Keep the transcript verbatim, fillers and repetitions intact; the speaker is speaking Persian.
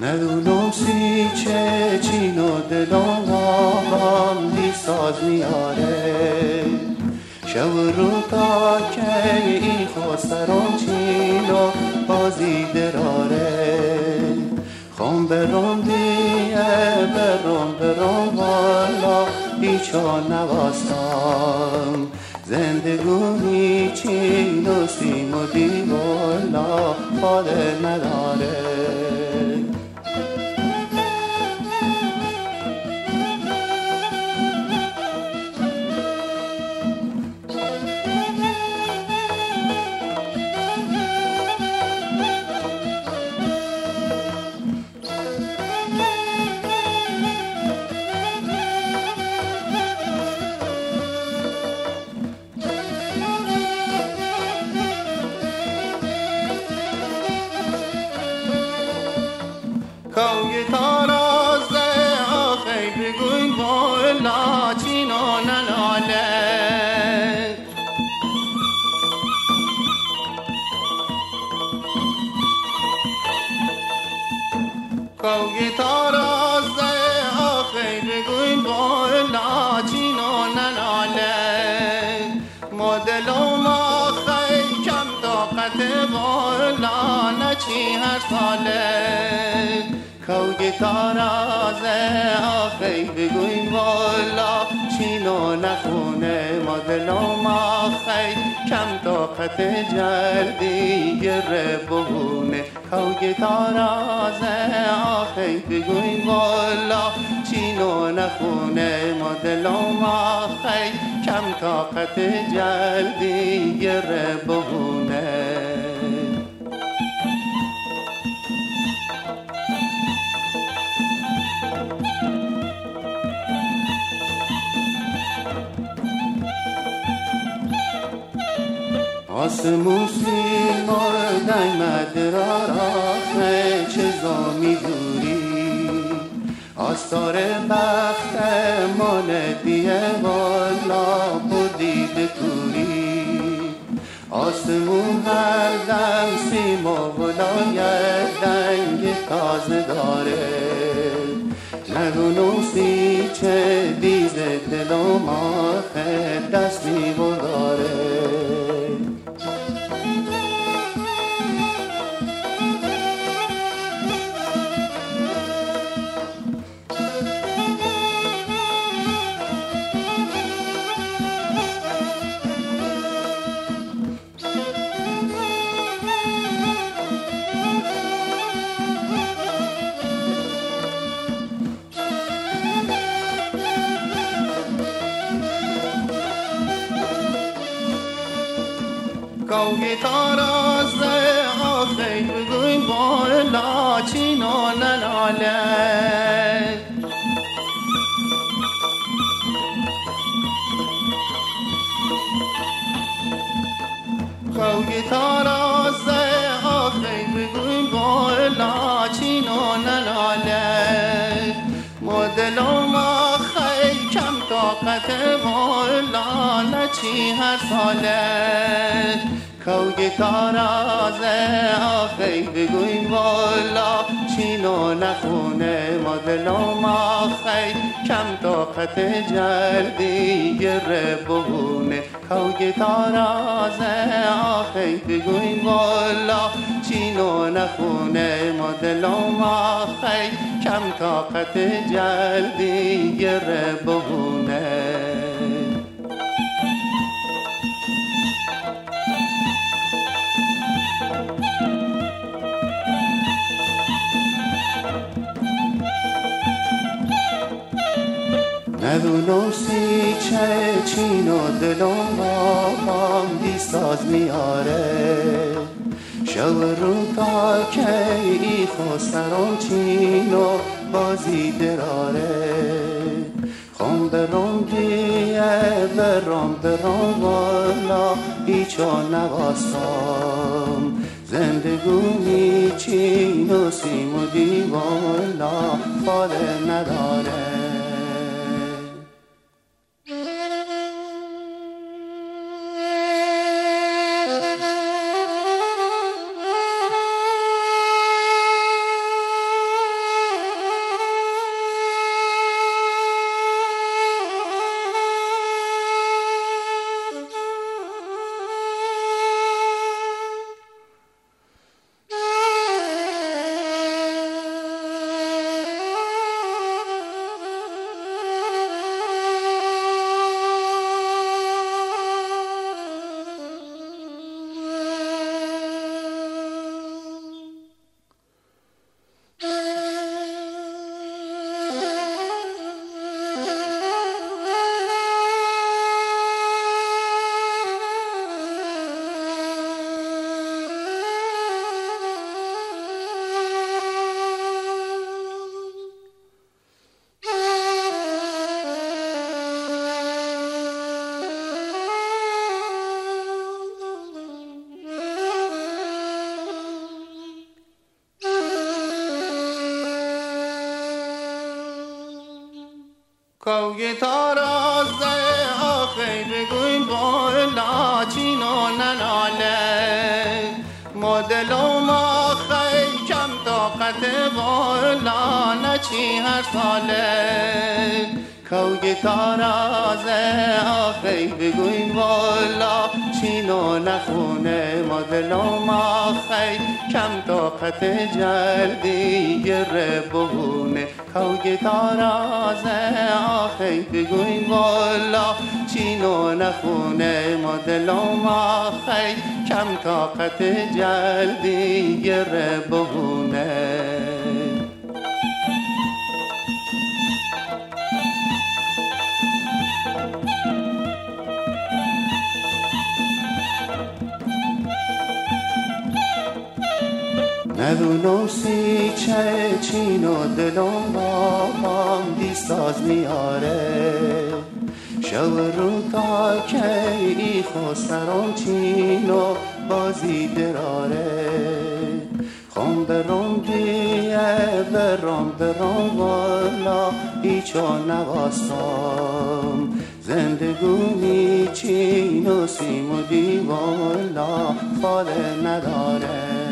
ندونم سی چه چین و دلم هم بی ساز میاره شب رو تا که ای خواسترم چین و بازی دراره خون برام دیه برام برام والا بیچا نواستم زندگونی چین و سیم و دیوالا فاده نداره کوی تارازه آخی بگوین بالا چینو نلاله کوی تارازه آخی بگوین بالا چینو نلاله مدلوم آخی کم طاقت بالا نچی هر ساله کوی تارازه آخی بگوین والا چینو نخونه مدلوم آخی کم طاقت جلدی گره بهونه کوی تارازه آخی بگوین والا چینو نخونه مدلوم آخی کم طاقت جلدی گره بهونه آسمون سیمار دایمد رارافه چه زامی دوری آستار بخت ماندیه والا بودید کوری آسمون هر دم سیما ولایت دنگ تازه داره نگونو سی چه دیزه دلم آخه دست میبرداره کوی تارازه آخی بگوین بالا چینو نلاله کوی تارازه آخی بگوین بالا چینو نلاله مدلوم آخی کم طاقت بالا نچی هر ساله کوی تارازه آخی بگوین والا چینو نخونه مدلوم آخی کم طاقت جلدی گره بهونه کوی تارازه آخی بگوین والا چینو نخونه مدلوم آخی کم طاقت جلدی گره بهونه ندونم سی چه چین و دلم هم بی ساز میاره شب رو تا که ای خواسترم چین و بازی دراره خون برام دیه برام برام والا بیچا نواستم زندگونی چین و سیم و دیوالا فاده نداره کوی تارازه آخی بگوین بالا چینو نناله مدلو ما خی کم طاقت بالا نچی هر ساله کوی تارازه آخی بگوین بالا چینو نخونه مدلو ما خی کم طاقت جلدی گره بهونه کوی تارازه آخی بگوین بالا چینو نخونه مدلو ما خی کم طاقت جلدی گره بهونه ندونم سی چه چینو دلم با دیستاز میاره شو رو تا که ای خسرم چینو بازی دراره خم برم دیه برم برم والا ایچا نواستم زندگونی چینو سیمو دی والا فاله نداره